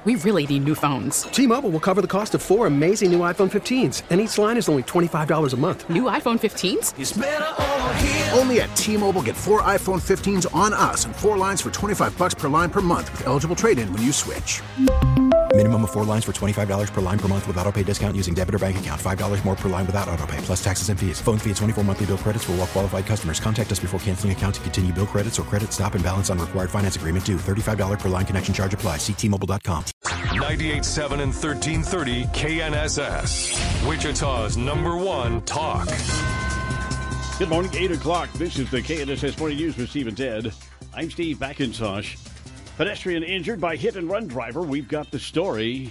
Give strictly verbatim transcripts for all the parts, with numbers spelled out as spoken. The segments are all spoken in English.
We really need new phones. T-Mobile will cover the cost of four amazing new iPhone fifteens, and each line is only twenty-five dollars a month. New iPhone fifteens? It's better over here. Only at T-Mobile, get four iPhone fifteens on us and four lines for twenty-five dollars per line per month with eligible trade-in when you switch. Minimum of four lines for twenty-five dollars per line per month with autopay discount using debit or bank account. five dollars more per line without autopay, plus taxes and fees. Phone fee at twenty-four monthly bill credits for well-qualified customers. Contact us before canceling account to continue bill credits or credit stop and balance on required finance agreement due. thirty-five dollars per line connection charge applies. See T Mobile dot com. ninety-eight point seven and thirteen thirty K N S S. Wichita's number one talk. Good morning, eight o'clock. This is the K N S S Morning News with Steve and Ted. I'm Steve McIntosh. Pedestrian injured by hit-and-run driver. We've got the story.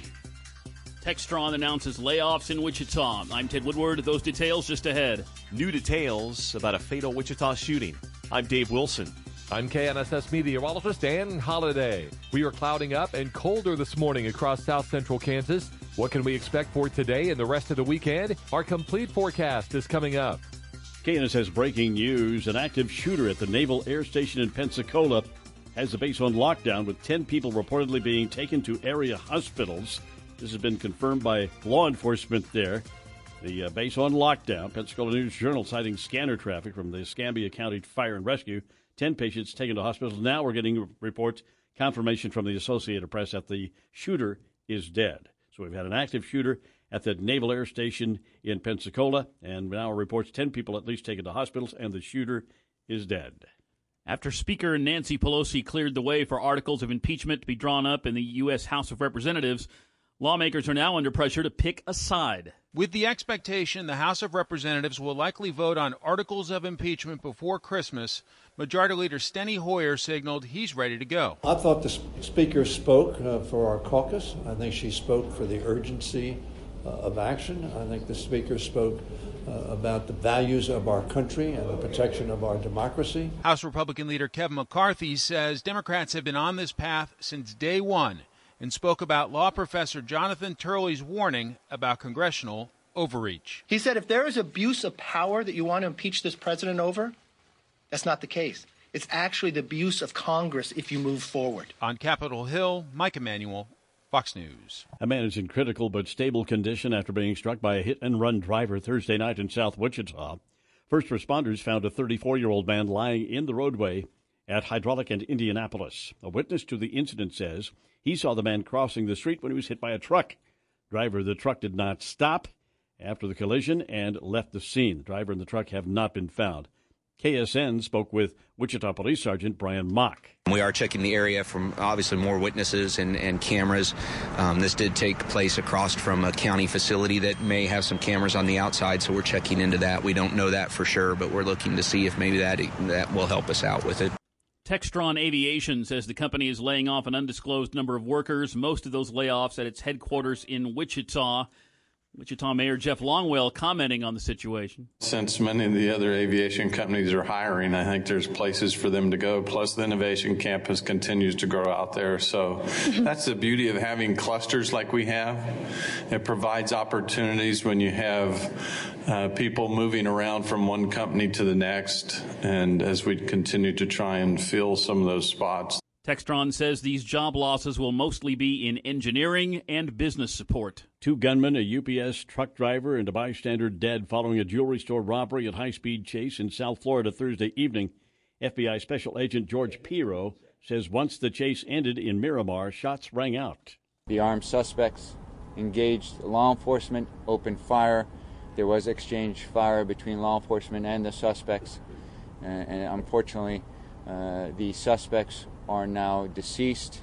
Textron announces layoffs in Wichita. I'm Ted Woodward. Those details just ahead. New details about a fatal Wichita shooting. I'm Dave Wilson. I'm K N S S meteorologist Dan Holliday. We are clouding up and colder this morning across south central Kansas. What can we expect for today and the rest of the weekend? Our complete forecast is coming up. K N S S breaking news. An active shooter at the Naval Air Station in Pensacola has the base on lockdown with ten people reportedly being taken to area hospitals. This has been confirmed by law enforcement there. The uh, base on lockdown. Pensacola News-Journal citing scanner traffic from the Escambia County Fire and Rescue. Ten patients taken to hospitals. Now we're getting reports, confirmation from the Associated Press that the shooter is dead. So we've had an active shooter at the Naval Air Station in Pensacola, and now reports ten people at least taken to hospitals, and the shooter is dead. After Speaker Nancy Pelosi cleared the way for articles of impeachment to be drawn up in the U S House of Representatives, lawmakers are now under pressure to pick a side. With the expectation the House of Representatives will likely vote on articles of impeachment before Christmas, Majority Leader Steny Hoyer signaled he's ready to go. I thought the Speaker spoke uh, for our caucus. I think she spoke for the urgency uh, of action. I think the Speaker spoke uh, about the values of our country and the protection of our democracy. House Republican leader Kevin McCarthy says Democrats have been on this path since day one and spoke about law professor Jonathan Turley's warning about congressional overreach. He said if there is abuse of power that you want to impeach this president over, that's not the case. It's actually the abuse of Congress if you move forward. On Capitol Hill, Mike Emanuel, Fox News. A man is in critical but stable condition after being struck by a hit-and-run driver Thursday night in South Wichita. First responders found a thirty-four-year-old man lying in the roadway at Hydraulic and Indianapolis. A witness to the incident says he saw the man crossing the street when he was hit by a truck. Driver of the truck did not stop after the collision and left the scene. The driver and the truck have not been found. K S N spoke with Wichita Police Sergeant Brian Mock. We are checking the area from obviously more witnesses and, and cameras. Um, this did take place across from a county facility that may have some cameras on the outside, so we're checking into that. We don't know that for sure, but we're looking to see if maybe that that will help us out with it. Textron Aviation says the company is laying off an undisclosed number of workers, most of those layoffs at its headquarters in Wichita. Wichita Mayor Jeff Longwell commenting on the situation. Since many of the other aviation companies are hiring, I think there's places for them to go. Plus, the innovation campus continues to grow out there. So that's the beauty of having clusters like we have. It provides opportunities when you have uh, people moving around from one company to the next. And as we continue to try and fill some of those spots. Textron says these job losses will mostly be in engineering and business support. Two gunmen, a U P S truck driver, and a bystander dead following a jewelry store robbery at high-speed chase in South Florida Thursday evening. F B I Special Agent George Piro says once the chase ended in Miramar, shots rang out. The armed suspects engaged law enforcement, opened fire. There was exchange fire between law enforcement and the suspects. Uh, and unfortunately, uh, the suspects are now deceased,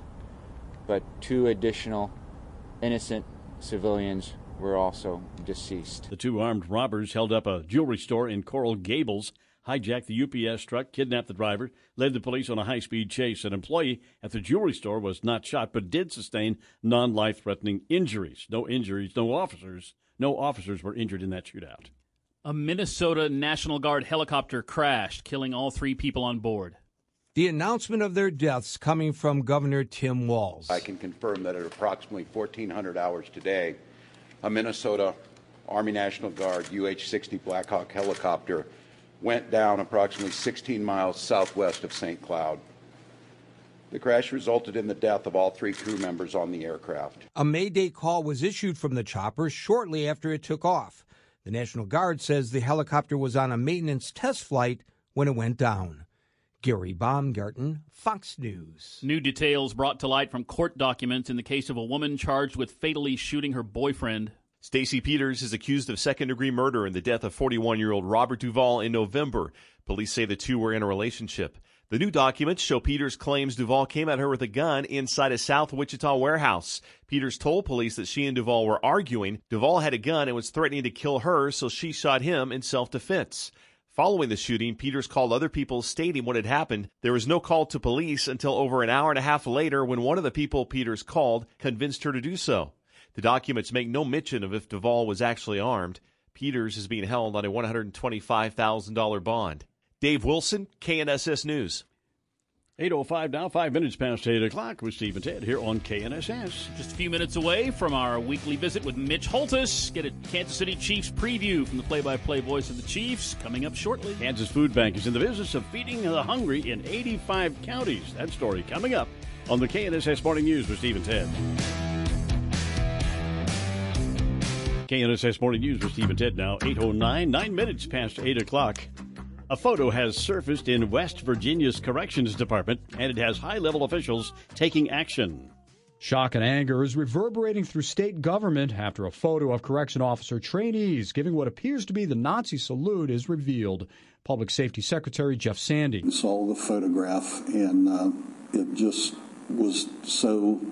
but two additional innocent civilians were also deceased. The two armed robbers held up a jewelry store in Coral Gables, hijacked the U P S truck, kidnapped the driver, led the police on a high-speed chase. An employee at the jewelry store was not shot, but did sustain non-life-threatening injuries. No injuries, no officers. No officers were injured in that shootout. A Minnesota National Guard helicopter crashed, killing all three people on board. The announcement of their deaths coming from Governor Tim Walz. I can confirm that at approximately fourteen hundred hours today, a Minnesota Army National Guard U H sixty Black Hawk helicopter went down approximately sixteen miles southwest of Saint Cloud. The crash resulted in the death of all three crew members on the aircraft. A Mayday call was issued from the chopper shortly after it took off. The National Guard says the helicopter was on a maintenance test flight when it went down. Gary Baumgarten, Fox News. New details brought to light from court documents in the case of a woman charged with fatally shooting her boyfriend. Stacey Peters is accused of second-degree murder in the death of forty-one-year-old Robert Duvall in November. Police say the two were in a relationship. The new documents show Peters claims Duvall came at her with a gun inside a South Wichita warehouse. Peters told police that she and Duvall were arguing. Duvall had a gun and was threatening to kill her, so she shot him in self-defense. Following the shooting, Peters called other people stating what had happened. There was no call to police until over an hour and a half later when one of the people Peters called convinced her to do so. The documents make no mention of if Duvall was actually armed. Peters is being held on a one hundred twenty-five thousand dollars bond. Dave Wilson, K N S S News. eight oh five now, five minutes past eight o'clock with Steve and Ted here on K N S S. Just a few minutes away from our weekly visit with Mitch Holthus. Get a Kansas City Chiefs preview from the play-by-play voice of the Chiefs coming up shortly. Kansas Food Bank is in the business of feeding the hungry in eighty-five counties. That story coming up on the K N S S Morning News with Steve and Ted. K N S S Morning News with Steve and Ted now, eight oh nine, nine minutes past eight o'clock. A photo has surfaced in West Virginia's Corrections Department, and it has high-level officials taking action. Shock and anger is reverberating through state government after a photo of correction officer trainees giving what appears to be the Nazi salute is revealed. Public Safety Secretary Jeff Sandy. I saw the photograph, and uh, it just was so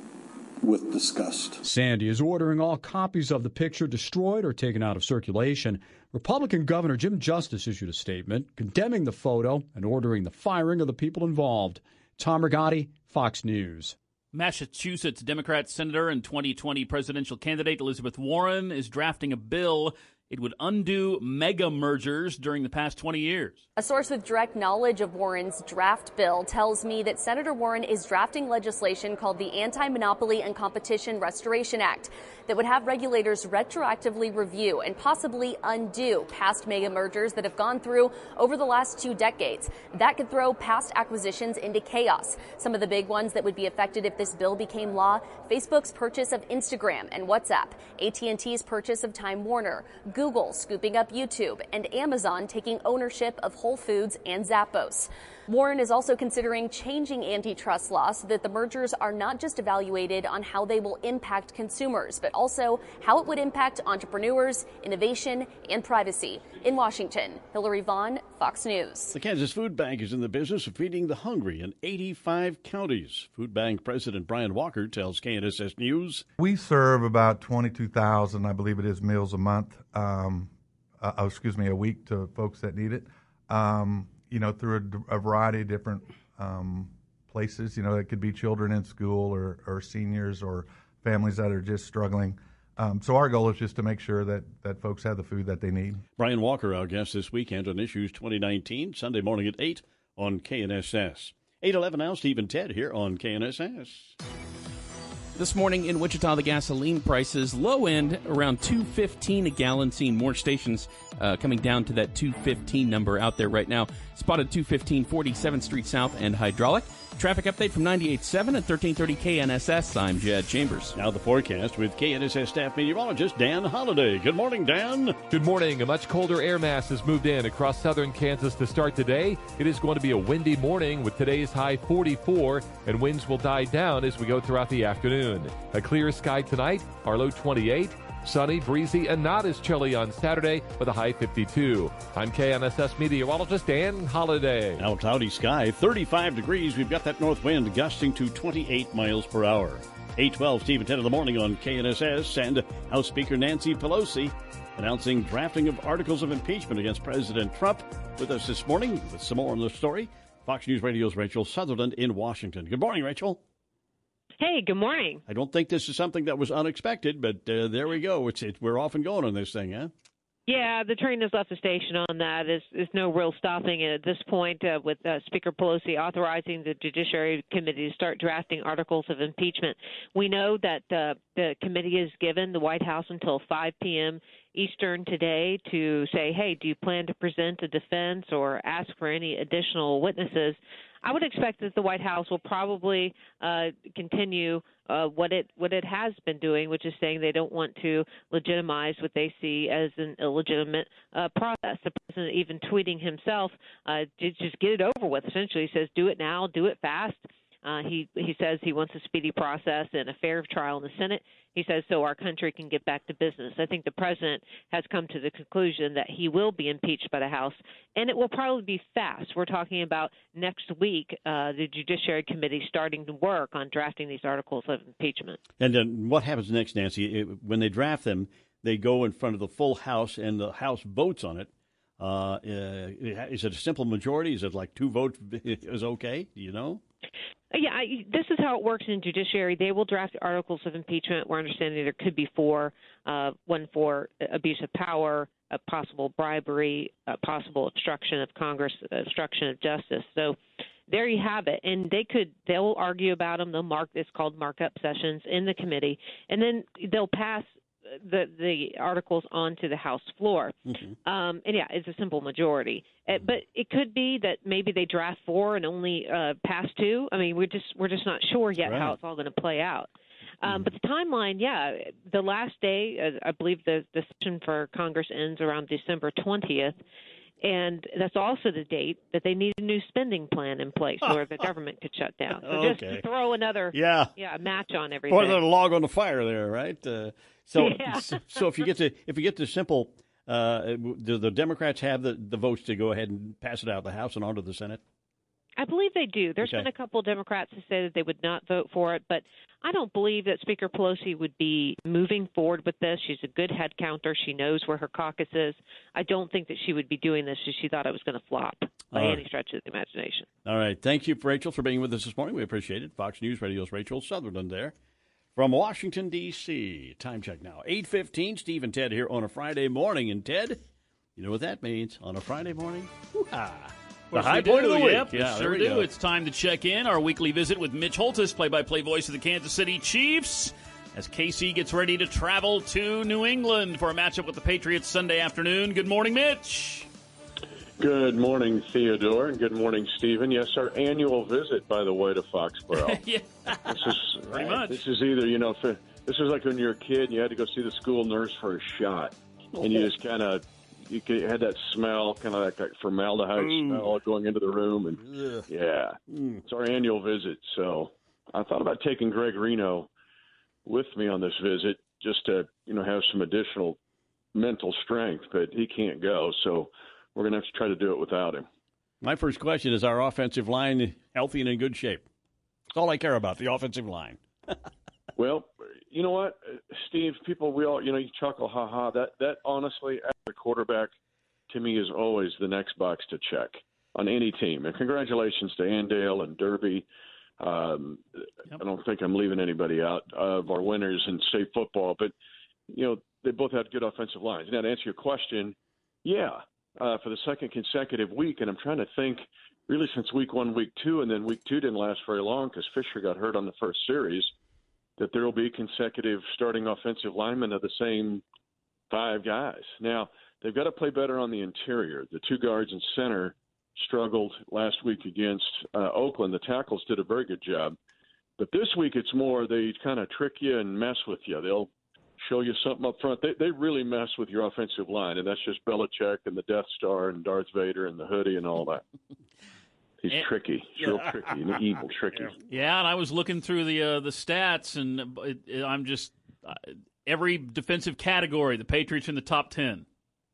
with disgust. Sandy is ordering all copies of the picture destroyed or taken out of circulation. Republican Governor Jim Justice issued a statement condemning the photo and ordering the firing of the people involved. Tom Rigotti, Fox News. Massachusetts Democrat Senator and twenty twenty presidential candidate Elizabeth Warren is drafting a bill. It would undo mega mergers during the past twenty years. A source with direct knowledge of Warren's draft bill tells me that Senator Warren is drafting legislation called the Anti-Monopoly and Competition Restoration Act that would have regulators retroactively review and possibly undo past mega mergers that have gone through over the last two decades. That could throw past acquisitions into chaos. Some of the big ones that would be affected if this bill became law: Facebook's purchase of Instagram and WhatsApp, A T and T's purchase of Time Warner, Google scooping up YouTube, and Amazon taking ownership of Whole Foods and Zappos. Warren is also considering changing antitrust law so that the mergers are not just evaluated on how they will impact consumers, but also how it would impact entrepreneurs, innovation, and privacy. In Washington, Hillary Vaughn, Fox News. The Kansas Food Bank is in the business of feeding the hungry in eighty-five counties. Food Bank President Brian Walker tells K N S S News. We serve about twenty-two thousand, I believe it is, meals a month, um, uh, oh, excuse me, a week to folks that need it. Um, you know, through a, a variety of different um, places. You know, it could be children in school or, or seniors or families that are just struggling. Um, so our goal is just to make sure that, that folks have the food that they need. Brian Walker, our guest this weekend on Issues twenty nineteen, Sunday morning at eight on K N S S. eight eleven now, Steve and Ted here on K N S S. This morning in Wichita, the gasoline prices low end around two fifteen a gallon, seeing more stations uh, coming down to that two fifteen number out there right now. Spotted two fifteen forty-seventh Street South and Hydraulic. Traffic update from ninety-eight point seven at thirteen thirty K N S S. I'm Jed Chambers. Now the forecast with K N S S staff meteorologist Dan Holliday. Good morning, Dan. Good morning. A much colder air mass has moved in across southern Kansas to start today. It is going to be a windy morning with today's high forty-four, and winds will die down as we go throughout the afternoon. A clear sky tonight, our low twenty-eight. Sunny, breezy, and not as chilly on Saturday with a high fifty-two. I'm K N S S meteorologist Dan Holliday. Now cloudy sky, thirty-five degrees. We've got that north wind gusting to twenty-eight miles per hour. eight twelve, Steve and ten in the morning on K N S S. And House Speaker Nancy Pelosi announcing drafting of articles of impeachment against President Trump. With us this morning with some more on the story, Fox News Radio's Rachel Sutherland in Washington. Good morning, Rachel. Hey, good morning. I don't think this is something that was unexpected, but uh, there we go. It's it, we're off and going on this thing, huh? Yeah, the train has left the station on that. There's, there's no real stopping it at this point uh, with uh, Speaker Pelosi authorizing the Judiciary Committee to start drafting articles of impeachment. We know that uh, the committee has given the White House until five p.m. Eastern today to say, hey, do you plan to present a defense or ask for any additional witnesses? I would expect that the White House will probably uh, continue uh, what it what it has been doing, which is saying they don't want to legitimize what they see as an illegitimate uh, process. The president even tweeting himself, uh, just get it over with. Essentially, he says, "Do it now, do it fast." Uh, he he says he wants a speedy process and a fair trial in the Senate. He says so our country can get back to business. I think the president has come to the conclusion that he will be impeached by the House, and it will probably be fast. We're talking about next week, uh, the Judiciary Committee starting to work on drafting these articles of impeachment. And then what happens next, Nancy? It, when they draft them, they go in front of the full House, and the House votes on it. Uh, uh, is it a simple majority? Is it like two votes is okay? Do you know? Yeah, I, this is how it works in judiciary. They will draft articles of impeachment. We're understanding there could be four, uh, one for abuse of power, a possible bribery, a possible obstruction of Congress, obstruction of justice. So there you have it. And they could, they'll argue about them. They'll mark, it's called markup sessions in the committee. And then they'll pass the the articles onto the House floor. Mm-hmm. Um, and, yeah, it's a simple majority. Mm-hmm. Uh, but it could be that maybe they draft four and only uh, pass two. I mean, we're just we're just not sure yet right. how it's all going to play out. Um, mm-hmm. But the timeline, yeah, the last day, uh, I believe the, the session for Congress ends around December twentieth. And that's also the date that they need a new spending plan in place where the government could shut down. So okay. just to throw another yeah. yeah, match on everything. Or the log on the fire there, right? Uh, so, yeah. so so if you get to if you get to simple, uh, do the Democrats have the, the votes to go ahead and pass it out of the House and onto the Senate? I believe they do. There's okay. been a couple of Democrats who say that they would not vote for it, but I don't believe that Speaker Pelosi would be moving forward with this. She's a good head counter. She knows where her caucus is. I don't think that she would be doing this if she thought it was going to flop by right. any stretch of the imagination. All right. Thank you, Rachel, for being with us this morning. We appreciate it. Fox News Radio's Rachel Sutherland there from Washington, D C Time check now. eight fifteen, Steve and Ted here on a Friday morning. And, Ted, you know what that means on a Friday morning? Woo-ha. The high point do. of the week. Yep, yeah, sure do. Go. It's time to check in. Our weekly visit with Mitch Holthus, play-by-play voice of the Kansas City Chiefs, as K C gets ready to travel to New England for a matchup with the Patriots Sunday afternoon. Good morning, Mitch. Good morning, Theodore, and good morning, Stephen. Yes, our annual visit, by the way, to Foxborough. yeah, this is pretty much. This is either, you know, for, this is like when you were a kid and you had to go see the school nurse for a shot, and you just kind of. You had that smell, kind of like that formaldehyde mm. smell going into the room. And Ugh. yeah, mm. it's our annual visit. So I thought about taking Greg Reno with me on this visit just to, you know, have some additional mental strength, but he can't go. So we're going to have to try to do it without him. My first question is, our offensive line healthy and in good shape? That's all I care about, the offensive line. Well, you know what, Steve, people, we all, you know, you chuckle, ha ha. That, that honestly, as a quarterback, to me, is always the next box to check on any team. And congratulations to Andale and Derby. Um, yep. I don't think I'm leaving anybody out of our winners in state football, but, you know, they both had good offensive lines. Now, to answer your question, yeah, uh, for the second consecutive week, and I'm trying to think really since week one, week two, and then week two didn't last very long because Fisher got hurt on the first series, that there will be consecutive starting offensive linemen of the same five guys. Now, they've got to play better on the interior. The two guards and center struggled last week against uh, Oakland. The tackles did a very good job. But this week it's more they kind of trick you and mess with you. They'll show you something up front. They, they really mess with your offensive line, and that's just Belichick and the Death Star and Darth Vader and the hoodie and all that. He's and, tricky. He's real tricky and evil, tricky. Yeah, and I was looking through the uh, the stats, and it, it, I'm just uh, every defensive category, the Patriots in the top ten.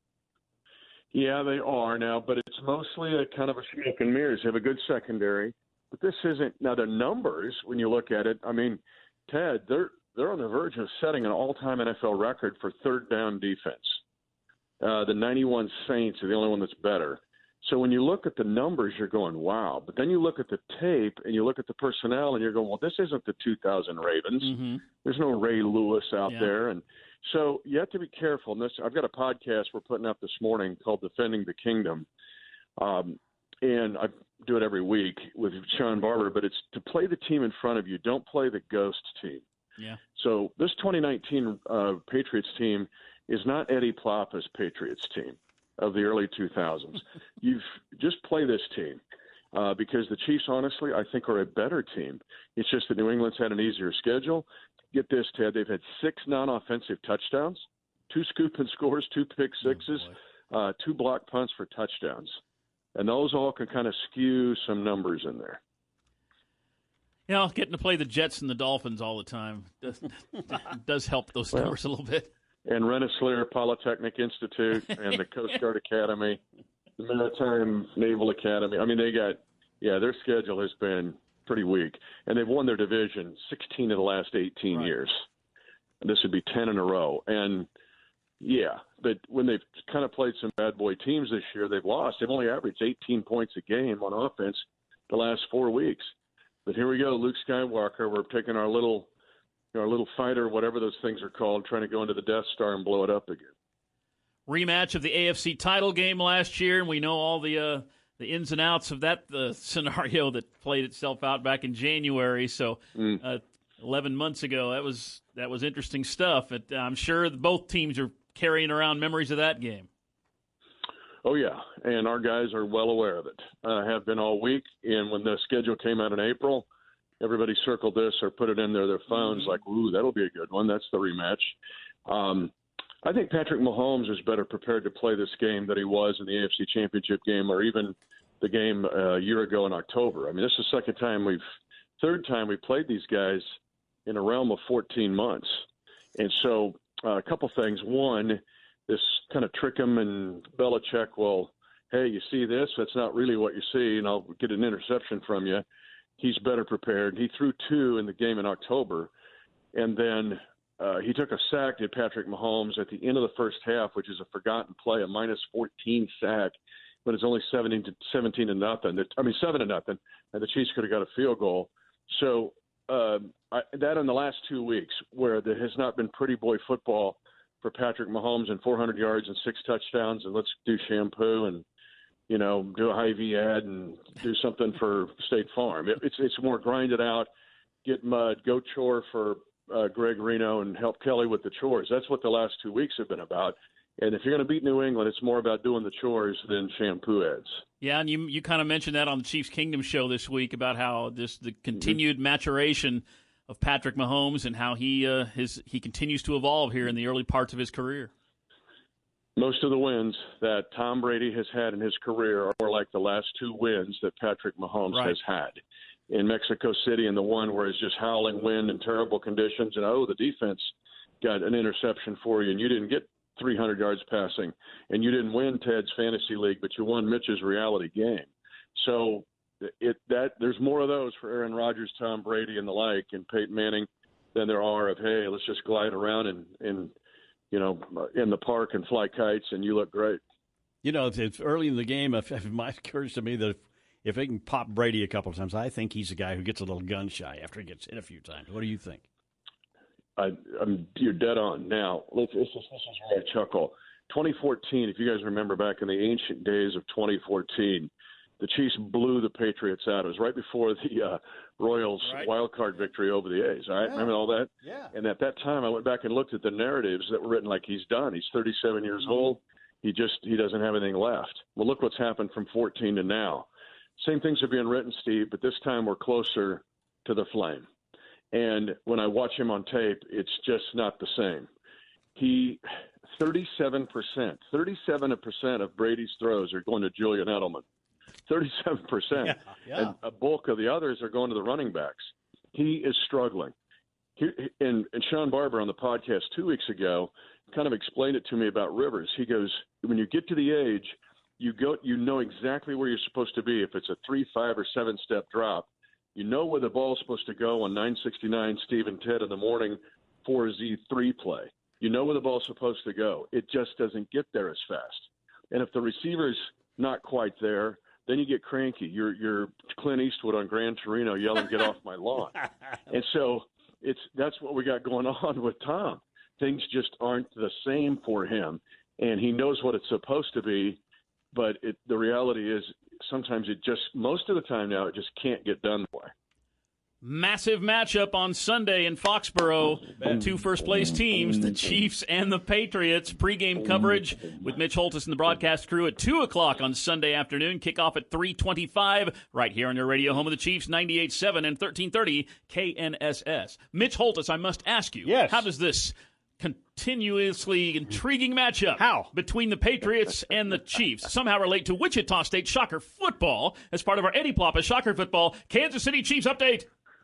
Yeah, they are now, but it's mostly a kind of a smoke and mirrors. They have a good secondary, but this isn't now. The numbers, when you look at it, I mean, Ted, they're they're on the verge of setting an all-time N F L record for third down defense. Uh, the ninety-one Saints are the only one that's better. So when you look at the numbers, you're going, wow. But then you look at the tape and you look at the personnel and you're going, well, this isn't the two thousand Ravens. Mm-hmm. There's no Ray Lewis out yeah. there. And so you have to be careful. And this, I've got a podcast we're putting up this morning called Defending the Kingdom. Um, and I do it every week with Sean Barber, but it's to play the team in front of you. Don't play the ghost team. Yeah. So this twenty nineteen uh, Patriots team is not Eddie Ploppa's Patriots team of the early two thousands. You've just play this team. uh, because the Chiefs, honestly, I think are a better team. It's just that New England's had an easier schedule. Get this, Ted, they've had six non-offensive touchdowns, two scoop and scores, two pick sixes, oh uh, two block punts for touchdowns. And those all can kind of skew some numbers in there. You know, getting to play the Jets and the Dolphins all the time does, does help those well, numbers a little bit. And Rensselaer Polytechnic Institute and the Coast Guard Academy, the Maritime Naval Academy. I mean, they got, yeah, their schedule has been pretty weak. And they've won their division sixteen of the last eighteen right. years. And this would be ten in a row. And, yeah, but when they've kind of played some bad boy teams this year, they've lost. They've only averaged eighteen points a game on offense the last four weeks. But here we go, Luke Skywalker. We're taking our little our little fighter, whatever those things are called, trying to go into the Death Star and blow it up again. Rematch of the A F C title game last year, and we know all the uh, the ins and outs of that the scenario that played itself out back in January. So mm. uh, eleven months ago, that was that was interesting stuff. But I'm sure both teams are carrying around memories of that game. Oh, yeah, and our guys are well aware of it, uh, have been all week. And when the schedule came out in April, everybody circled this or put it in their, their phones mm-hmm. like, ooh, that'll be a good one. That's the rematch. Um, I think Patrick Mahomes is better prepared to play this game than he was in the A F C Championship game or even the game uh, a year ago in October. I mean, this is the second time we've – third time we played these guys in a realm of fourteen months. And so uh, a couple things. One – this kind of trick him and Belichick, well, hey, you see this? That's not really what you see, and I'll get an interception from you. He's better prepared. He threw two in the game in October, and then uh, he took a sack, did Patrick Mahomes, at the end of the first half, which is a forgotten play, a minus fourteen sack, but it's only seventeen to seventeen to nothing. I mean, seven to nothing, and the Chiefs could have got a field goal. So uh, I, that in the last two weeks, where there has not been pretty boy football for Patrick Mahomes and four hundred yards and six touchdowns, and let's do shampoo and, you know, do a Hy-Vee ad and do something for State Farm. It, it's it's more grinded out, get mud, go chore for uh, Greg Reno and help Kelly with the chores. That's what the last two weeks have been about. And if you're going to beat New England, it's more about doing the chores than shampoo ads. Yeah, and you you kind of mentioned that on the Chiefs Kingdom show this week about how this the continued mm-hmm. maturation of Patrick Mahomes and how he uh, his he continues to evolve here in the early parts of his career. Most of the wins that Tom Brady has had in his career are like the last two wins that Patrick Mahomes right. has had in Mexico City, and the one where it's just howling wind and terrible conditions, and oh, the defense got an interception for you, and you didn't get three hundred yards passing, and you didn't win Ted's fantasy league, but you won Mitch's reality game. So It that there's more of those for Aaron Rodgers, Tom Brady, and the like, and Peyton Manning than there are of, hey, let's just glide around and, and you know, in the park and fly kites, and you look great. You know, it's, it's early in the game. If, if it might occurs to me that if, if they can pop Brady a couple of times, I think he's a guy who gets a little gun shy after he gets hit a few times. What do you think? I, I'm you're dead on. Now, let's, this, is, this is where I chuckle. twenty fourteen, if you guys remember back in the ancient days of twenty fourteen, the Chiefs blew the Patriots out. It was right before the uh, Royals' right. wild card victory over the A's. All right, yeah. Remember all that? Yeah. And at that time, I went back and looked at the narratives that were written like he's done. He's thirty-seven years mm-hmm. old. He just he doesn't have anything left. Well, look what's happened from fourteen to now. Same things are being written, Steve, but this time we're closer to the flame. And when I watch him on tape, it's just not the same. He thirty-seven percent, thirty-seven percent of Brady's throws are going to Julian Edelman. thirty-seven percent. Yeah, yeah. And a bulk of the others are going to the running backs. He is struggling. He, and, and Sean Barber on the podcast two weeks ago kind of explained it to me about Rivers. He goes, when you get to the age, you go, you know exactly where you're supposed to be. If it's a three, five, or seven-step drop, you know where the ball's supposed to go on nine sixty-nine Steve and Ted in the morning four Z three play. You know where the ball's supposed to go. It just doesn't get there as fast. And if the receiver's not quite there, then you get cranky. You're you're Clint Eastwood on Gran Torino yelling, "Get off my lawn!" And so it's that's what we got going on with Tom. Things just aren't the same for him, and he knows what it's supposed to be, but it, the reality is sometimes it just most of the time now it just can't get done that way. Massive matchup on Sunday in Foxborough. The two first-place teams, the Chiefs and the Patriots. Pre-game coverage with Mitch Holthus and the broadcast crew at two o'clock on Sunday afternoon. Kickoff at three twenty-five right here on your radio home of the Chiefs, ninety-eight point seven and thirteen thirty K N S S. Mitch Holthus, I must ask you, yes. how does this continuously intriguing matchup How? between the Patriots and the Chiefs somehow relate to Wichita State Shocker football as part of our Eddie Ploppa Shocker football Kansas City Chiefs update?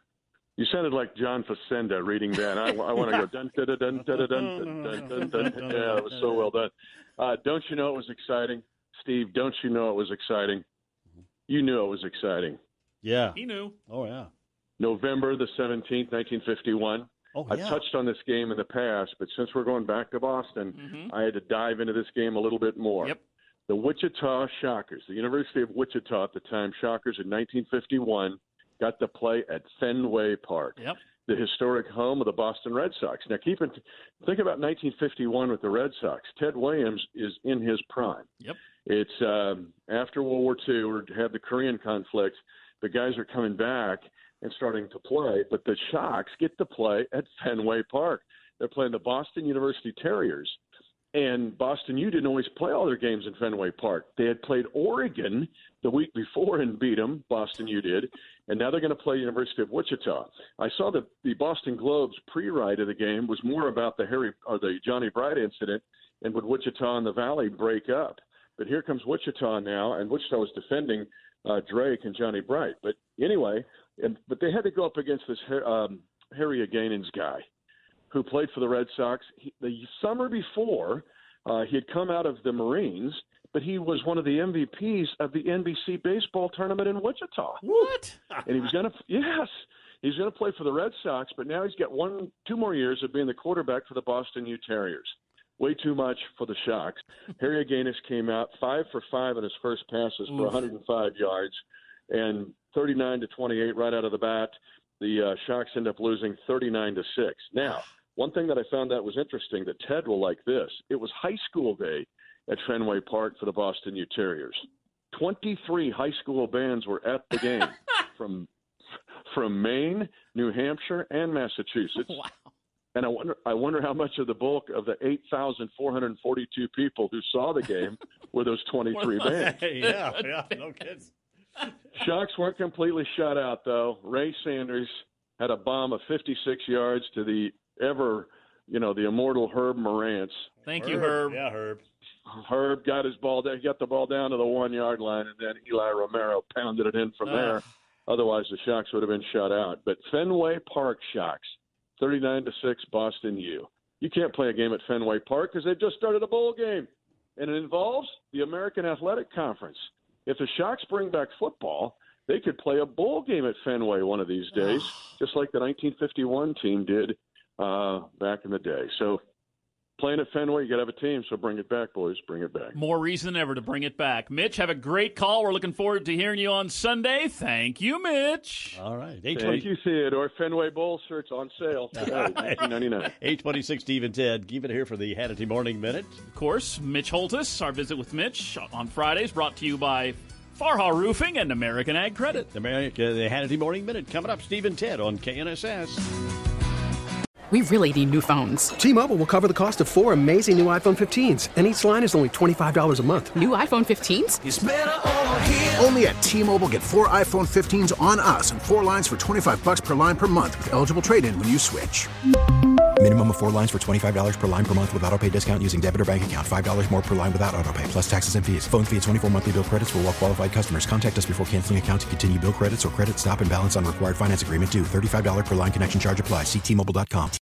You sounded like John Facenda reading that. I, I want to go dun dun dun dun dun dun dun dun dun. Yeah, it was so well done. Uh, don't you know it was exciting, Steve? Don't you know it was exciting? You knew it was exciting. Yeah, he knew. Oh yeah. November the seventeenth, nineteen fifty-one. Oh, I've yeah. touched on this game in the past, but since we're going back to Boston, mm-hmm. I had to dive into this game a little bit more. Yep. The Wichita Shockers, the University of Wichita at the time, Shockers in nineteen fifty-one, got to play at Fenway Park, yep. the historic home of the Boston Red Sox. Now, keep in, think about nineteen fifty-one with the Red Sox. Ted Williams is in his prime. Yep. It's um, after World War Two, or had the Korean conflict. The guys are coming back and starting to play, but the Shocks get to play at Fenway Park. They're playing the Boston University Terriers, and Boston U didn't always play all their games in Fenway Park. They had played Oregon the week before and beat them, Boston U did, and now they're going to play University of Wichita. I saw that the Boston Globe's pre-write of the game was more about the Harry or the Johnny Bright incident and would Wichita and the Valley break up. But here comes Wichita now, and Wichita was defending uh, Drake and Johnny Bright. But anyway, and, but they had to go up against this um, Harry Aganins guy who played for the Red Sox. He, the summer before, uh, he had come out of the Marines, but he was one of the M V Ps of the N B C baseball tournament in Wichita. What? And he was going to – yes. He's going to play for the Red Sox, but now he's got one, two more years of being the quarterback for the Boston U Terriers. Way too much for the Shocks. Harry Agannis came out five for five in his first passes for one hundred five yards, and thirty-nine to twenty-eight right out of the bat. The uh, Shocks end up losing thirty-nine to six. Now, one thing that I found that was interesting that Ted will like this. It was high school day at Fenway Park for the Boston U Terriers. twenty-three high school bands were at the game from from Maine, New Hampshire, and Massachusetts. Wow. And I wonder, I wonder how much of the bulk of the eight thousand four hundred forty-two people who saw the game were those twenty-three bands. yeah, yeah, no kids. Shocks weren't completely shut out, though. Ray Sanders had a bomb of fifty-six yards to the ever, you know, the immortal Herb Morantz. Thank you, Herb. Yeah, Herb. Herb got his ball down. He got the ball down to the one-yard line, and then Eli Romero pounded it in from Uh. there. Otherwise, the Shocks would have been shut out. But Fenway Park Shocks, thirty-nine to six, Boston U. You can't play a game at Fenway Park because they've just started a bowl game, and it involves the American Athletic Conference. If the Shocks bring back football, they could play a bowl game at Fenway one of these days, just like the nineteen fifty-one team did uh, back in the day. So playing at Fenway, you got to have a team, so bring it back, boys. Bring it back. More reason than ever to bring it back. Mitch, have a great call. We're looking forward to hearing you on Sunday. Thank you, Mitch. All right. Thank you, Theodore. Fenway Bowl shirts on sale today, nineteen ninety-nine. eight twenty-six, Steve and Ted. Keep it here for the Hannity Morning Minute. Of course, Mitch Holthus, our visit with Mitch on Fridays, brought to you by Farha Roofing and American Ag Credit. America, the Hannity Morning Minute coming up. Steve and Ted on K N S S. We really need new phones. T-Mobile will cover the cost of four amazing new iPhone fifteens, and each line is only twenty-five dollars a month. New iPhone fifteens? It's better over here. Only at T-Mobile, get four iPhone fifteens on us and four lines for twenty-five bucks per line per month with eligible trade-in when you switch. Minimum of four lines for twenty-five dollars per line per month with autopay discount using debit or bank account. five dollars more per line without autopay, plus taxes and fees. Phone fee at twenty-four monthly bill credits for well-qualified customers. Contact us before canceling account to continue bill credits or credit stop and balance on required finance agreement due. thirty-five dollars per line connection charge applies. See T Mobile dot com.